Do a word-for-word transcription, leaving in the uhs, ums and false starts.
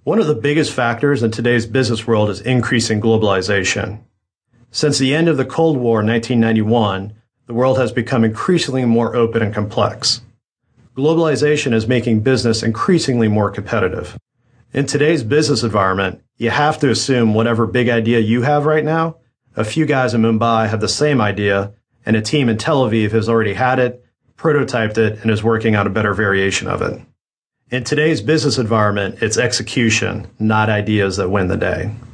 One of the biggest factors in today's business world is increasing globalization. Since the end of the Cold War in nineteen ninety-one, the world has become increasingly more open and complex. Globalization is making business increasingly more competitive. In today's business environment, you have to assume whatever big idea you have right now, a few guys in Mumbai have the same idea, and a team in Tel Aviv has already had it, prototyped it, and is working on a better variation of it. In today's business environment, it's execution, not ideas that win the day.